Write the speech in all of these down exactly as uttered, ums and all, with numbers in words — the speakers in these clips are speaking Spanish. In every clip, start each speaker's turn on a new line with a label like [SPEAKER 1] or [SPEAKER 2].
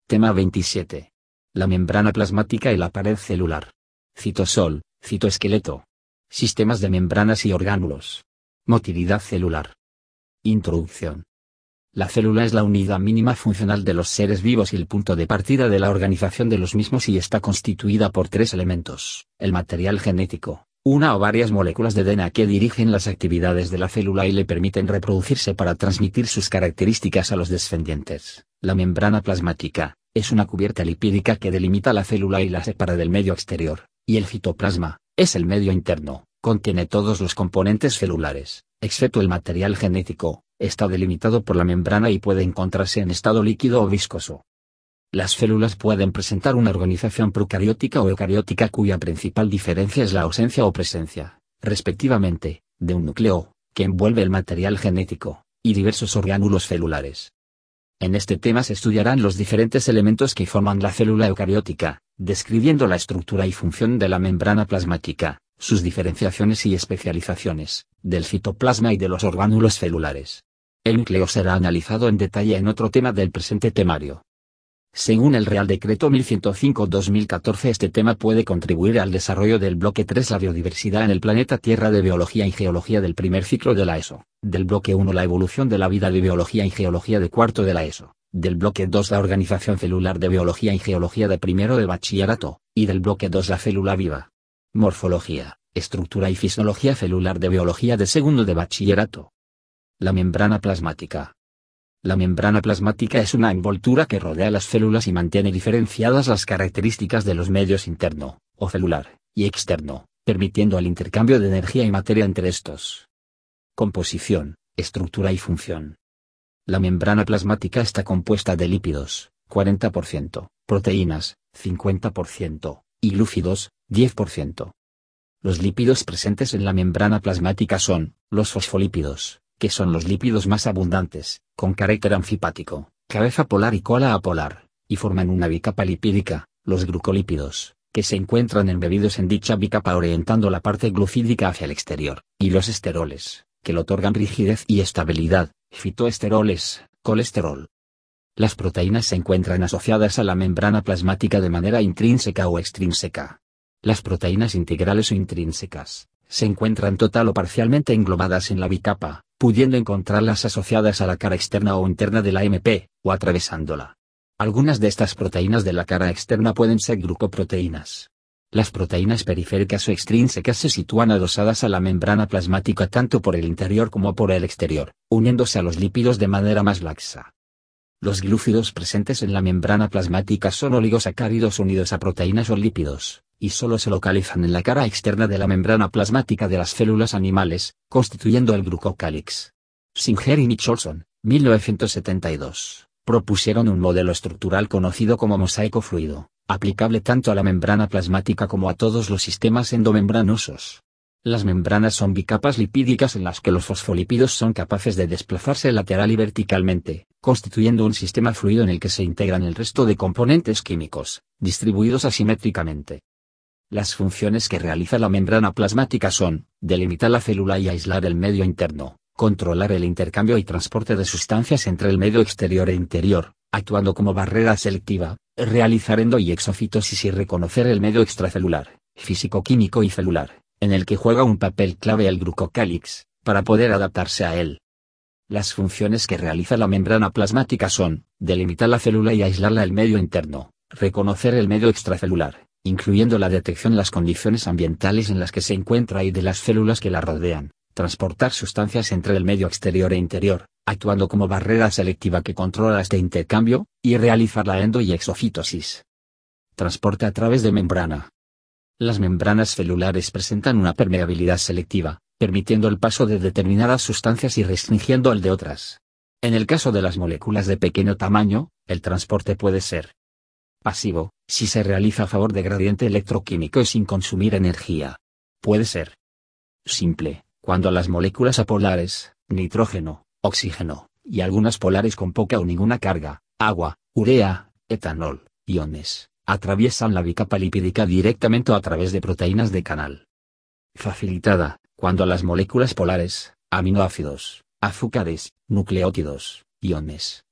[SPEAKER 1] Tema veintisiete. La membrana plasmática y la pared celular. Citosol, citoesqueleto. Sistemas de membranas y orgánulos. Motilidad celular. Introducción. La célula es la unidad mínima funcional de los seres vivos y el punto de partida de la organización de los mismos y está constituida por tres elementos: el material genético, una o varias moléculas de D N A que dirigen las actividades de la célula y le permiten reproducirse para transmitir sus características a los descendientes. La membrana plasmática es una cubierta lipídica que delimita la célula y la separa del medio exterior, y el citoplasma es el medio interno, contiene todos los componentes celulares, excepto el material genético. Está delimitado por la membrana y puede encontrarse en estado líquido o viscoso. Las células pueden presentar una organización procariótica o eucariótica cuya principal diferencia es la ausencia o presencia, respectivamente, de un núcleo, que envuelve el material genético, y diversos orgánulos celulares. En este tema se estudiarán los diferentes elementos que forman la célula eucariótica, describiendo la estructura y función de la membrana plasmática, sus diferenciaciones y especializaciones, del citoplasma y de los orgánulos celulares. El núcleo será analizado en detalle en otro tema del presente temario. Según el Real Decreto mil ciento cinco barra dos mil catorce, este tema puede contribuir al desarrollo del bloque tres, la biodiversidad en el planeta Tierra de Biología y Geología del primer ciclo de la ESO, del bloque uno la evolución de la vida de Biología y Geología de cuarto de la ESO, del bloque dos la organización celular de Biología y Geología de primero de bachillerato, y del bloque dos la célula viva. Morfología, estructura y fisiología celular de Biología de segundo de bachillerato. La membrana plasmática. La membrana plasmática es una envoltura que rodea las células y mantiene diferenciadas las características de los medios interno, o celular, y externo, permitiendo el intercambio de energía y materia entre estos. Composición, estructura y función. La membrana plasmática está compuesta de lípidos, cuarenta por ciento, proteínas, cincuenta por ciento, y glúcidos, diez por ciento. Los lípidos presentes en la membrana plasmática son los fosfolípidos, que son los lípidos más abundantes, con carácter anfipático, cabeza polar y cola apolar, y forman una bicapa lipídica; los glucolípidos, que se encuentran embebidos en dicha bicapa orientando la parte glucídica hacia el exterior; y los esteroles, que le otorgan rigidez y estabilidad; fitoesteroles, colesterol. Las proteínas se encuentran asociadas a la membrana plasmática de manera intrínseca o extrínseca. Las proteínas integrales o intrínsecas se encuentran total o parcialmente englobadas en la bicapa, pudiendo encontrarlas asociadas a la cara externa o interna de la M P, o atravesándola. Algunas de estas proteínas de la cara externa pueden ser glucoproteínas. Las proteínas periféricas o extrínsecas se sitúan adosadas a la membrana plasmática tanto por el interior como por el exterior, uniéndose a los lípidos de manera más laxa. Los glúcidos presentes en la membrana plasmática son oligosacáridos unidos a proteínas o lípidos, y solo se localizan en la cara externa de la membrana plasmática de las células animales, constituyendo el glucocálix. Singer y Nicholson, mil novecientos setenta y dos, propusieron un modelo estructural conocido como mosaico fluido, aplicable tanto a la membrana plasmática como a todos los sistemas endomembranosos. Las membranas son bicapas lipídicas en las que los fosfolípidos son capaces de desplazarse lateral y verticalmente, constituyendo un sistema fluido en el que se integran el resto de componentes químicos, distribuidos asimétricamente. Las funciones que realiza la membrana plasmática son: delimitar la célula y aislar el medio interno, controlar el intercambio y transporte de sustancias entre el medio exterior e interior, actuando como barrera selectiva, realizar endo- y exofitosis y reconocer el medio extracelular, físico-químico y celular, en el que juega un papel clave el glucocálix, para poder adaptarse a él. Las funciones que realiza la membrana plasmática son: delimitar la célula y aislarla el medio interno, reconocer el medio extracelular, incluyendo la detección de las condiciones ambientales en las que se encuentra y de las células que la rodean, transportar sustancias entre el medio exterior e interior, actuando como barrera selectiva que controla este intercambio, y realizar la endo- y exofitosis. Transporte a través de membrana. Las membranas celulares presentan una permeabilidad selectiva, permitiendo el paso de determinadas sustancias y restringiendo el de otras. En el caso de las moléculas de pequeño tamaño, el transporte puede ser pasivo, si se realiza a favor de gradiente electroquímico y sin consumir energía. Puede ser simple, cuando las moléculas apolares, nitrógeno, oxígeno, y algunas polares con poca o ninguna carga, agua, urea, etanol, iones, atraviesan la bicapa lipídica directamente o a través de proteínas de canal. Facilitada, cuando las moléculas polares, aminoácidos, azúcares, nucleótidos, iones,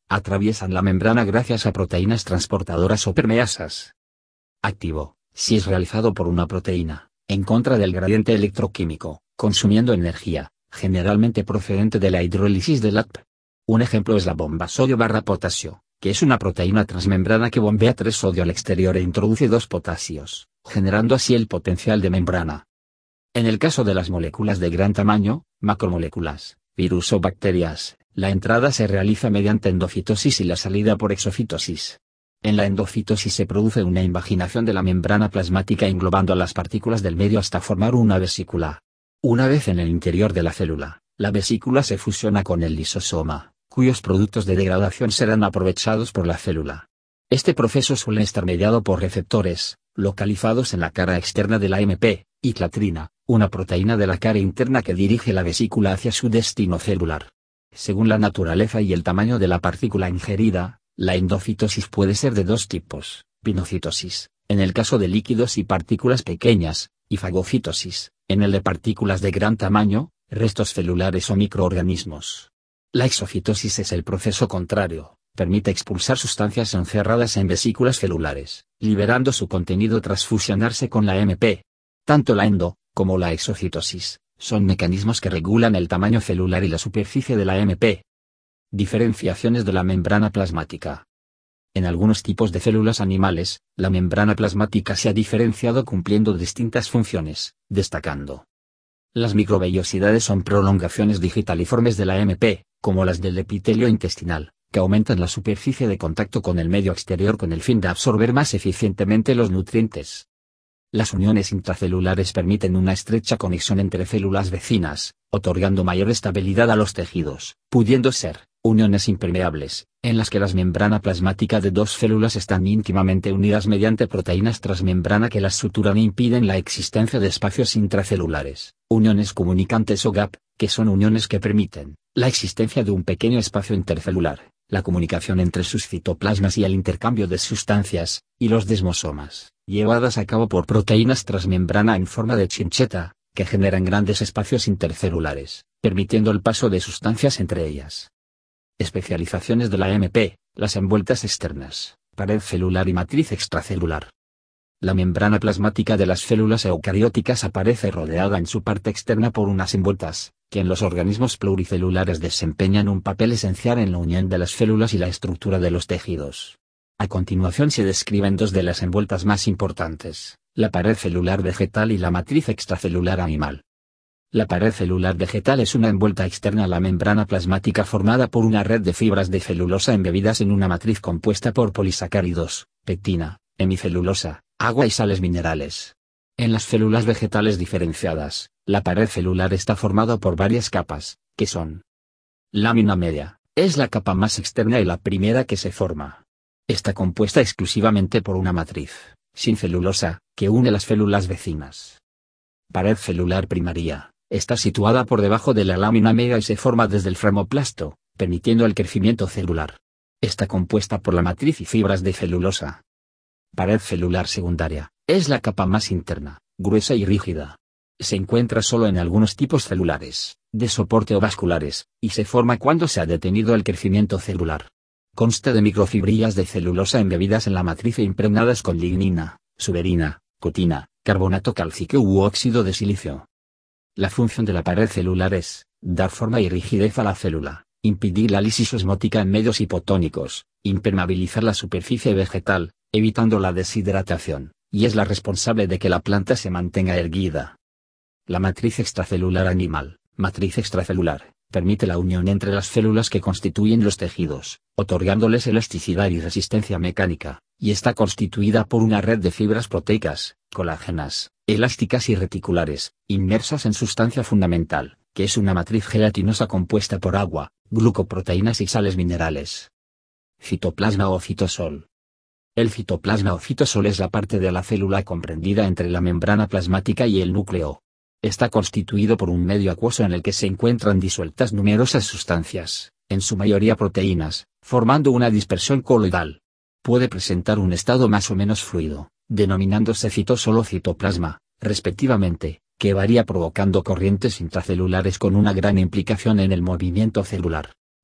[SPEAKER 1] Atraviesan la membrana gracias a proteínas transportadoras o permeasas. Activo, si es realizado por una proteína, en contra del gradiente electroquímico, consumiendo energía, generalmente procedente de la hidrólisis del A T P. Un ejemplo es la bomba sodio barra potasio, que es una proteína transmembrana que bombea tres sodio al exterior e introduce dos potasios, generando así el potencial de membrana. En el caso de las moléculas de gran tamaño, macromoléculas, virus o bacterias, la entrada se realiza mediante endocitosis y la salida por exocitosis. En la endocitosis se produce una invaginación de la membrana plasmática englobando a las partículas del medio hasta formar una vesícula. Una vez en el interior de la célula, la vesícula se fusiona con el lisosoma, cuyos productos de degradación serán aprovechados por la célula. Este proceso suele estar mediado por receptores, localizados en la cara externa de la A M P, y clatrina, una proteína de la cara interna que dirige la vesícula hacia su destino celular. Según la naturaleza y el tamaño de la partícula ingerida, la endocitosis puede ser de dos tipos: pinocitosis, en el caso de líquidos y partículas pequeñas, y fagocitosis, en el de partículas de gran tamaño, restos celulares o microorganismos. La exocitosis es el proceso contrario, permite expulsar sustancias encerradas en vesículas celulares, liberando su contenido tras fusionarse con la A M P. Tanto la endo, como la exocitosis, son mecanismos que regulan el tamaño celular y la superficie de la A M P. Diferenciaciones de la membrana plasmática. En algunos tipos de células animales, la membrana plasmática se ha diferenciado cumpliendo distintas funciones, destacando. Las microvellosidades son prolongaciones digitaliformes de la A M P, como las del epitelio intestinal, que aumentan la superficie de contacto con el medio exterior con el fin de absorber más eficientemente los nutrientes. Las uniones intracelulares permiten una estrecha conexión entre células vecinas, otorgando mayor estabilidad a los tejidos, pudiendo ser uniones impermeables, en las que la membrana plasmática de dos células están íntimamente unidas mediante proteínas transmembrana que las suturan e impiden la existencia de espacios intracelulares, uniones comunicantes o gap, que son uniones que permiten la existencia de un pequeño espacio intercelular, la comunicación entre sus citoplasmas y el intercambio de sustancias, y los desmosomas, llevadas a cabo por proteínas transmembrana en forma de chincheta, que generan grandes espacios intercelulares, permitiendo el paso de sustancias entre ellas. Especializaciones de la A M P, las envueltas externas, pared celular y matriz extracelular. La membrana plasmática de las células eucarióticas aparece rodeada en su parte externa por unas envueltas, que en los organismos pluricelulares desempeñan un papel esencial en la unión de las células y la estructura de los tejidos. A continuación se describen dos de las envueltas más importantes, la pared celular vegetal y la matriz extracelular animal. La pared celular vegetal es una envuelta externa a la membrana plasmática formada por una red de fibras de celulosa embebidas en una matriz compuesta por polisacáridos, pectina, hemicelulosa, agua y sales minerales. En las células vegetales diferenciadas, la pared celular está formada por varias capas, que son: lámina media, es la capa más externa y la primera que se forma. Está compuesta exclusivamente por una matriz, sin celulosa, que une las células vecinas. Pared celular primaria, está situada por debajo de la lámina media y se forma desde el framoplasto, permitiendo el crecimiento celular. Está compuesta por la matriz y fibras de celulosa. Pared celular secundaria, es la capa más interna, gruesa y rígida. Se encuentra solo en algunos tipos celulares, de soporte o vasculares, y se forma cuando se ha detenido el crecimiento celular. Consta de microfibrillas de celulosa embebidas en la matriz e impregnadas con lignina, suberina, cotina, carbonato cálcico u óxido de silicio. La función de la pared celular es dar forma y rigidez a la célula, impedir la lisis osmótica en medios hipotónicos, impermeabilizar la superficie vegetal, evitando la deshidratación, y es la responsable de que la planta se mantenga erguida. La matriz extracelular animal, matriz extracelular, permite la unión entre las células que constituyen los tejidos, otorgándoles elasticidad y resistencia mecánica, y está constituida por una red de fibras proteicas, colágenas, elásticas y reticulares, inmersas en sustancia fundamental, que es una matriz gelatinosa compuesta por agua, glucoproteínas y sales minerales. Citoplasma o citosol. El citoplasma o citosol es la parte de la célula comprendida entre la membrana plasmática y el núcleo. Está constituido por un medio acuoso en el que se encuentran disueltas numerosas sustancias, en su mayoría proteínas, formando una dispersión coloidal. Puede presentar un estado más o menos fluido, denominándose citosol o citoplasma, respectivamente, que varía provocando corrientes intracelulares con una gran implicación en el movimiento celular.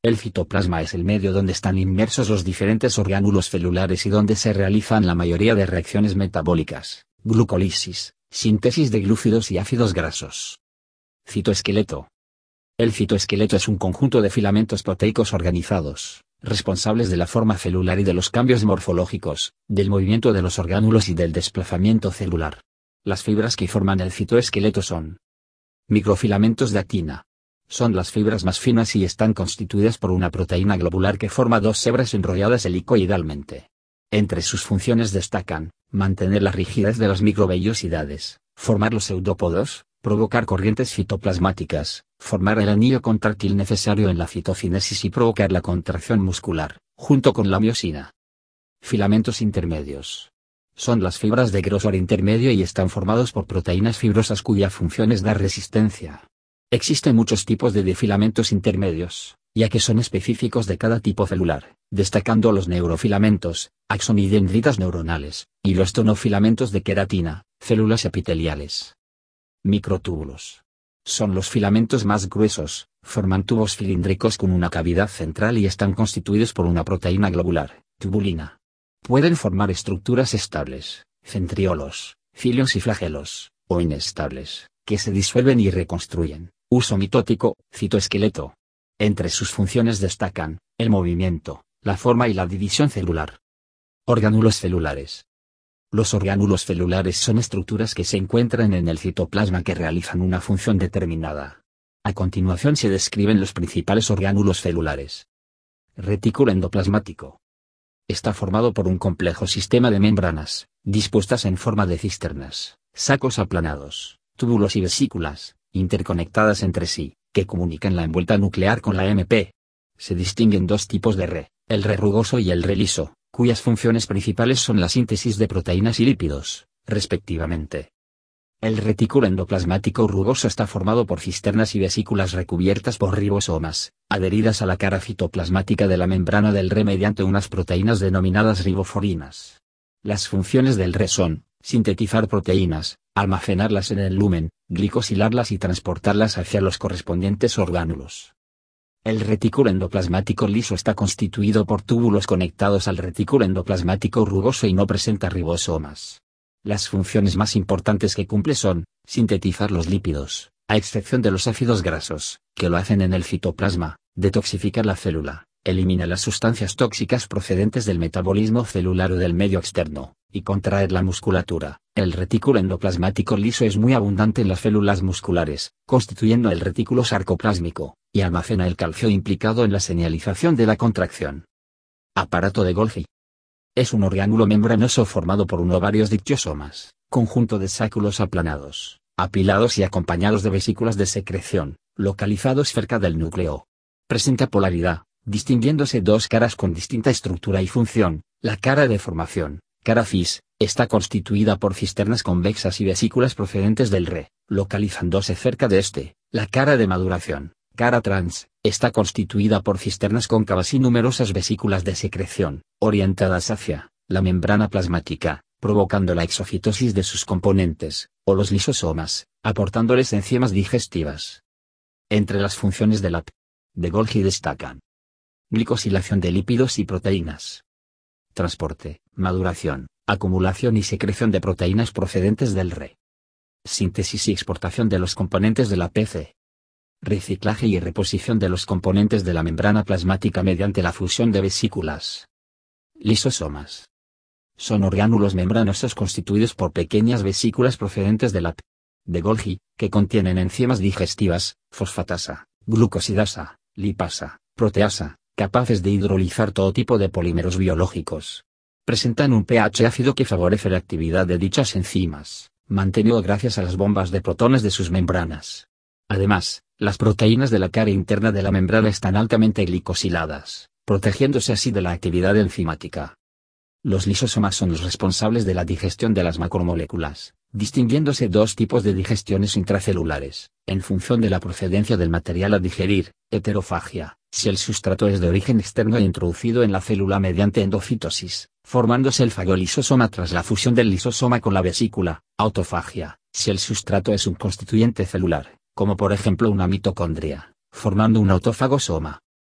[SPEAKER 1] El citoplasma es el medio donde están inmersos los diferentes orgánulos celulares y donde se realizan la mayoría de reacciones metabólicas, glucólisis, síntesis de glúcidos y ácidos grasos. Citoesqueleto. El citoesqueleto es un conjunto de filamentos proteicos organizados, responsables de la forma celular y de los cambios morfológicos, del movimiento de los orgánulos y del desplazamiento celular. Las fibras que forman el citoesqueleto son microfilamentos de actina. Son las fibras más finas y están constituidas por una proteína globular que forma dos hebras enrolladas helicoidalmente. Entre sus funciones destacan, mantener la rigidez de las microvellosidades, formar los pseudópodos, provocar corrientes citoplasmáticas, formar el anillo contráctil necesario en la citocinesis y provocar la contracción muscular, junto con la miosina. Filamentos intermedios. Son las fibras de grosor intermedio y están formados por proteínas fibrosas cuya función es dar resistencia. Existen muchos tipos de filamentos intermedios, ya que son específicos de cada tipo celular, destacando los neurofilamentos, axón y dendritas neuronales, y los tonofilamentos de queratina, células epiteliales. Microtúbulos. Son los filamentos más gruesos, forman tubos cilíndricos con una cavidad central y están constituidos por una proteína globular, tubulina. Pueden formar estructuras estables, centriolos, cilios y flagelos, o inestables, que se disuelven y reconstruyen. Uso mitótico, citoesqueleto. Entre sus funciones destacan, el movimiento, la forma y la división celular. Orgánulos celulares. Los orgánulos celulares son estructuras que se encuentran en el citoplasma que realizan una función determinada. A continuación se describen los principales orgánulos celulares. Retículo endoplasmático. Está formado por un complejo sistema de membranas, dispuestas en forma de cisternas, sacos aplanados, túbulos y vesículas, interconectadas entre sí, que comunican la envuelta nuclear con la M P. Se distinguen dos tipos de re, el re rugoso y el re liso, cuyas funciones principales son la síntesis de proteínas y lípidos, respectivamente. El retículo endoplasmático rugoso está formado por cisternas y vesículas recubiertas por ribosomas, adheridas a la cara citoplasmática de la membrana del re mediante unas proteínas denominadas riboforinas. Las funciones del re son, sintetizar proteínas, almacenarlas en el lumen, glicosilarlas y transportarlas hacia los correspondientes orgánulos. El retículo endoplasmático liso está constituido por túbulos conectados al retículo endoplasmático rugoso y no presenta ribosomas. Las funciones más importantes que cumple son, sintetizar los lípidos, a excepción de los ácidos grasos, que lo hacen en el citoplasma, detoxificar la célula, elimina las sustancias tóxicas procedentes del metabolismo celular o del medio externo, y contraer la musculatura. El retículo endoplasmático liso es muy abundante en las células musculares, constituyendo el retículo sarcoplásmico, y almacena el calcio implicado en la señalización de la contracción. Aparato de Golgi. Es un orgánulo membranoso formado por uno o varios dictiosomas, conjunto de sáculos aplanados, apilados y acompañados de vesículas de secreción, localizados cerca del núcleo. Presenta polaridad, distinguiéndose dos caras con distinta estructura y función. La cara de formación, cara cis, está constituida por cisternas convexas y vesículas procedentes del re, localizándose cerca de este. La cara de maduración, cara trans, está constituida por cisternas cóncavas y numerosas vesículas de secreción, orientadas hacia la membrana plasmática, provocando la exocitosis de sus componentes, o los lisosomas, aportándoles enzimas digestivas. Entre las funciones de la P. de Golgi destacan: glicosilación de lípidos y proteínas, transporte, maduración, acumulación y secreción de proteínas procedentes del re, síntesis y exportación de los componentes de la P C, reciclaje y reposición de los componentes de la membrana plasmática mediante la fusión de vesículas. Lisosomas. Son orgánulos membranosos constituidos por pequeñas vesículas procedentes de la P. de Golgi, que contienen enzimas digestivas, fosfatasa, glucosidasa, lipasa, proteasa, capaces de hidrolizar todo tipo de polímeros biológicos. Presentan un pH ácido que favorece la actividad de dichas enzimas, mantenido gracias a las bombas de protones de sus membranas. Además, las proteínas de la cara interna de la membrana están altamente glicosiladas, protegiéndose así de la actividad enzimática. Los lisosomas son los responsables de la digestión de las macromoléculas, distinguiéndose dos tipos de digestiones intracelulares, en función de la procedencia del material a digerir: heterofagia, si el sustrato es de origen externo e introducido en la célula mediante endocitosis, formándose el fagolisosoma tras la fusión del lisosoma con la vesícula; autofagia, si el sustrato es un constituyente celular, como por ejemplo una mitocondria, formando un autofagosoma.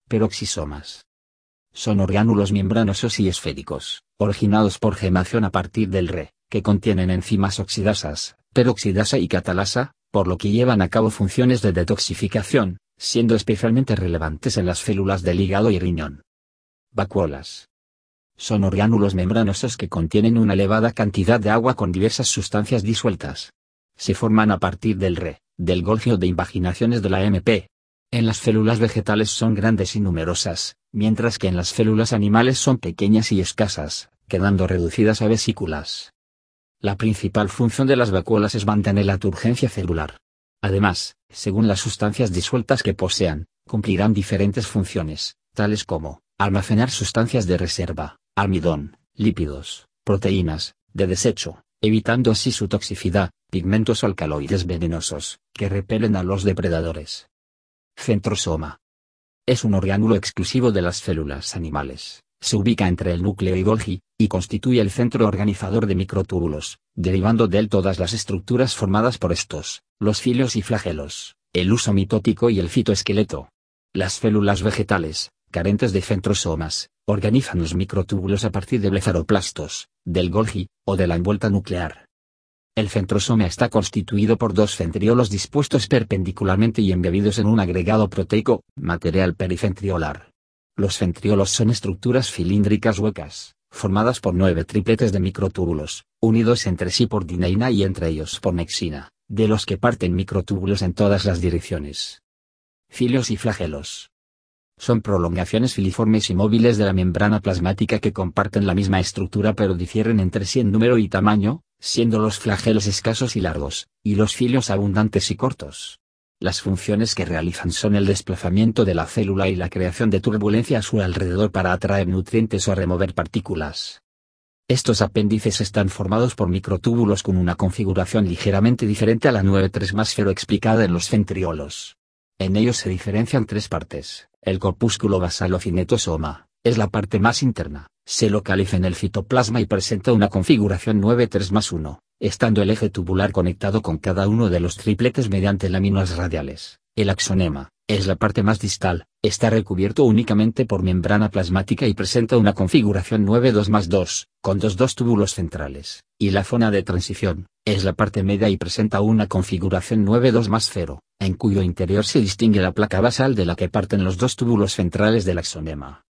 [SPEAKER 1] peroxisomas. Son orgánulos membranosos y esféricos, originados por gemación a partir del Re, que contienen enzimas oxidasas, peroxidasa y catalasa, por lo que llevan a cabo funciones de detoxificación, siendo especialmente relevantes en las células del hígado y riñón. Vacuolas. Son orgánulos membranosos que contienen una elevada cantidad de agua con diversas sustancias disueltas. Se forman a partir del Re, del Golgi o de invaginaciones de la M P. En las células vegetales son grandes y numerosas, mientras que en las células animales son pequeñas y escasas, quedando reducidas a vesículas. La principal función de las vacuolas es mantener la turgencia celular. Además, según las sustancias disueltas que posean, cumplirán diferentes funciones, tales como almacenar sustancias de reserva, almidón, lípidos, proteínas, de desecho, evitando así su toxicidad, pigmentos o alcaloides venenosos, que repelen a los depredadores. Centrosoma. Es un orgánulo exclusivo de las células animales, se ubica entre el núcleo y Golgi, y constituye el centro organizador de microtúbulos, derivando de él todas las estructuras formadas por estos, los cilios y flagelos, el huso mitótico y el citoesqueleto. Las células vegetales, carentes de centrosomas, organizan los microtúbulos a partir de blefaroplastos, del Golgi, o de la envuelta nuclear. El centrosoma está constituido por dos centriolos dispuestos perpendicularmente y embebidos en un agregado proteico, material pericentriolar. Los centriolos son estructuras cilíndricas huecas, formadas por nueve tripletes de microtúbulos, unidos entre sí por dineína y entre ellos por nexina, de los que parten microtúbulos en todas las direcciones. Cilios y flagelos. Son prolongaciones filiformes y móviles de la membrana plasmática que comparten la misma estructura pero difieren entre sí en número y tamaño, siendo los flagelos escasos y largos, y los cilios abundantes y cortos. Las funciones que realizan son el desplazamiento de la célula y la creación de turbulencia a su alrededor para atraer nutrientes o remover partículas. Estos apéndices están formados por microtúbulos con una configuración ligeramente diferente a la nueve tres más cero explicada en los centriolos. En ellos se diferencian tres partes. El corpúsculo basal o cinetosoma, es la parte más interna, se localiza en el citoplasma y presenta una configuración nueve tres más uno, estando el eje tubular conectado con cada uno de los tripletes mediante láminas radiales. El axonema, es la parte más distal, está recubierto únicamente por membrana plasmática y presenta una configuración nueve dos más dos, con dos dos túbulos centrales, y la zona de transición, es la parte media y presenta una configuración nueve dos más cero, en cuyo interior se distingue la placa basal de la que parten los dos túbulos centrales del axonema.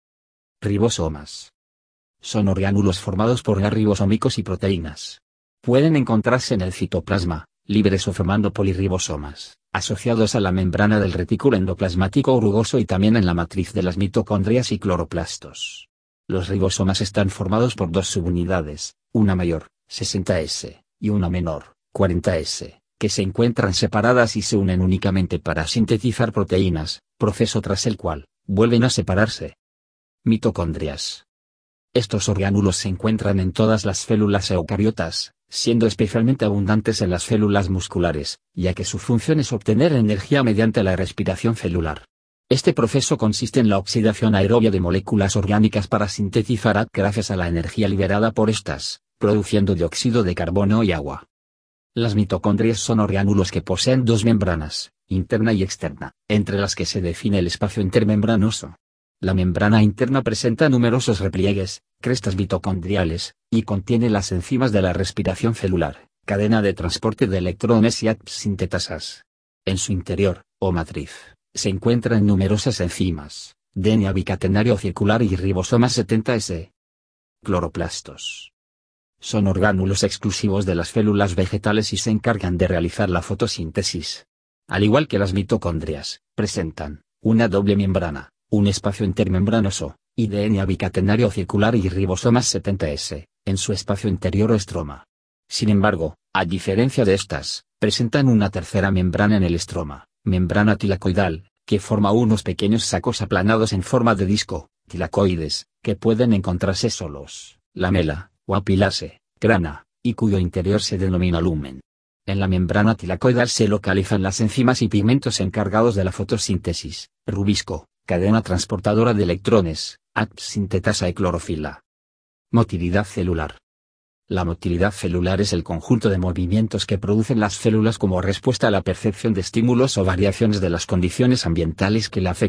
[SPEAKER 1] Ribosomas. Son orgánulos formados por gas ribosómicos y proteínas. Pueden encontrarse en el citoplasma, libres o formando polirribosomas, asociados a la membrana del retículo endoplasmático o rugoso y también en la matriz de las mitocondrias y cloroplastos. Los ribosomas están formados por dos subunidades, una mayor, sesenta ese, y una menor, cuarenta ese, que se encuentran separadas y se unen únicamente para sintetizar proteínas, proceso tras el cual, vuelven a separarse. Mitocondrias. Estos orgánulos se encuentran en todas las células eucariotas, siendo especialmente abundantes en las células musculares, ya que su función es obtener energía mediante la respiración celular. Este proceso consiste en la oxidación aerobia de moléculas orgánicas para sintetizar A T P gracias a la energía liberada por estas, produciendo dióxido de carbono y agua. Las mitocondrias son orgánulos que poseen dos membranas, interna y externa, entre las que se define el espacio intermembranoso. La membrana interna presenta numerosos repliegues, crestas mitocondriales, y contiene las enzimas de la respiración celular, cadena de transporte de electrones y A T P sintetasas. En su interior, o matriz, se encuentran numerosas enzimas, D N A bicatenario circular y ribosomas setenta ese. Cloroplastos. Son orgánulos exclusivos de las células vegetales y se encargan de realizar la fotosíntesis. Al igual que las mitocondrias, presentan una doble membrana, un espacio intermembranoso, y D N A bicatenario circular y ribosomas setenta ese, en su espacio interior o estroma. Sin embargo, a diferencia de estas, presentan una tercera membrana en el estroma, membrana tilacoidal, que forma unos pequeños sacos aplanados en forma de disco, tilacoides, que pueden encontrarse solos, lamela, o apilase, grana, y cuyo interior se denomina lumen. En la membrana tilacoidal se localizan las enzimas y pigmentos encargados de la fotosíntesis, rubisco, cadena transportadora de electrones, A T P sintetasa y clorofila. Motilidad celular. La motilidad celular es el conjunto de movimientos que producen las células como respuesta a la percepción de estímulos o variaciones de las condiciones ambientales que la afectan,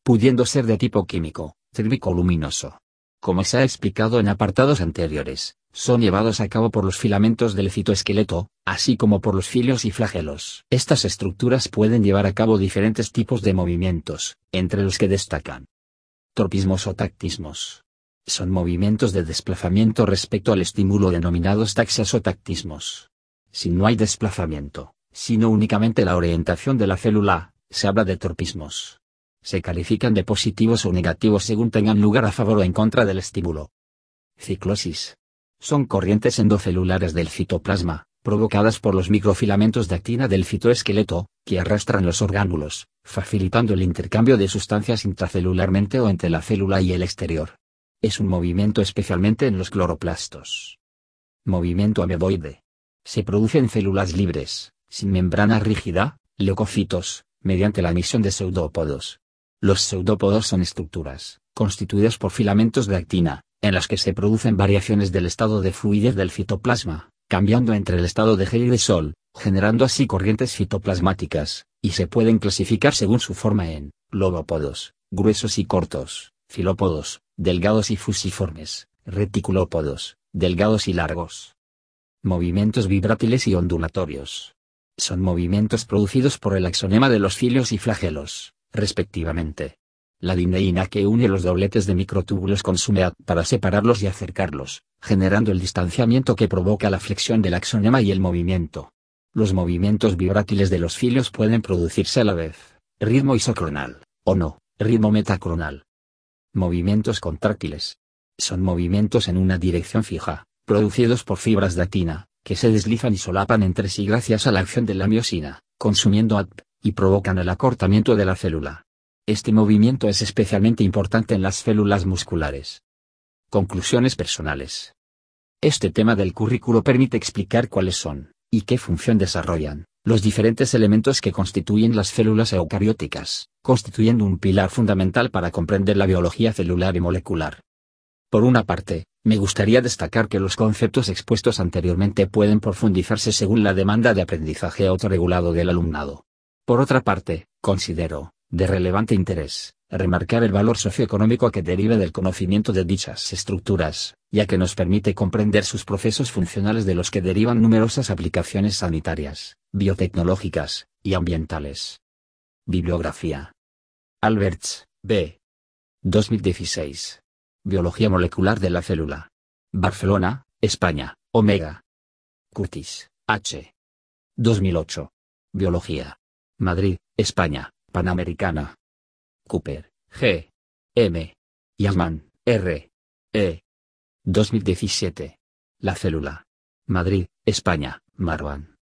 [SPEAKER 1] pudiendo ser de tipo químico, térmico o luminoso. Como se ha explicado en apartados anteriores, son llevados a cabo por los filamentos del citoesqueleto, así como por los cilios y flagelos. Estas estructuras pueden llevar a cabo diferentes tipos de movimientos, entre los que destacan tropismos o tactismos. Son movimientos de desplazamiento respecto al estímulo denominados taxias o tactismos. Si no hay desplazamiento, sino únicamente la orientación de la célula, se habla de tropismos. Se califican de positivos o negativos según tengan lugar a favor o en contra del estímulo. Ciclosis. Son corrientes endocelulares del citoplasma, provocadas por los microfilamentos de actina del citoesqueleto, que arrastran los orgánulos, facilitando el intercambio de sustancias intracelularmente o entre la célula y el exterior. Es un movimiento especialmente en los cloroplastos. Movimiento ameboide. Se produce en células libres, sin membrana rígida, leucocitos, mediante la emisión de pseudópodos. Los pseudópodos son estructuras, constituidas por filamentos de actina, en las que se producen variaciones del estado de fluidez del citoplasma, cambiando entre el estado de gel y de sol, generando así corrientes citoplasmáticas, y se pueden clasificar según su forma en lobópodos, gruesos y cortos, filópodos, delgados y fusiformes, reticulópodos, delgados y largos. Movimientos vibrátiles y ondulatorios. Son movimientos producidos por el axonema de los cilios y flagelos, respectivamente. La dineína que une los dobletes de microtúbulos consume A T para separarlos y acercarlos, generando el distanciamiento que provoca la flexión del axonema y el movimiento. Los movimientos vibrátiles de los cilios pueden producirse a la vez, ritmo isocronal, o no, ritmo metacronal. Movimientos contráctiles. Son movimientos en una dirección fija, producidos por fibras de actina, que se deslizan y solapan entre sí gracias a la acción de la miosina, consumiendo A T P, y provocan el acortamiento de la célula. Este movimiento es especialmente importante en las células musculares. Conclusiones personales. Este tema del currículo permite explicar cuáles son, y qué función desarrollan, los diferentes elementos que constituyen las células eucarióticas, constituyendo un pilar fundamental para comprender la biología celular y molecular. Por una parte, me gustaría destacar que los conceptos expuestos anteriormente pueden profundizarse según la demanda de aprendizaje autorregulado del alumnado. Por otra parte, considero, de relevante interés, remarcar el valor socioeconómico que deriva del conocimiento de dichas estructuras, ya que nos permite comprender sus procesos funcionales de los que derivan numerosas aplicaciones sanitarias, biotecnológicas, y ambientales. Bibliografía. Alberts, B. dos mil dieciséis. Biología molecular de la célula. Barcelona, España, Omega. Curtis, H. dos mil ocho. Biología. Madrid, España, Panamericana. Cooper, G. M. Yasman, R. E. dos mil diecisiete. La célula. Madrid, España, Marwan.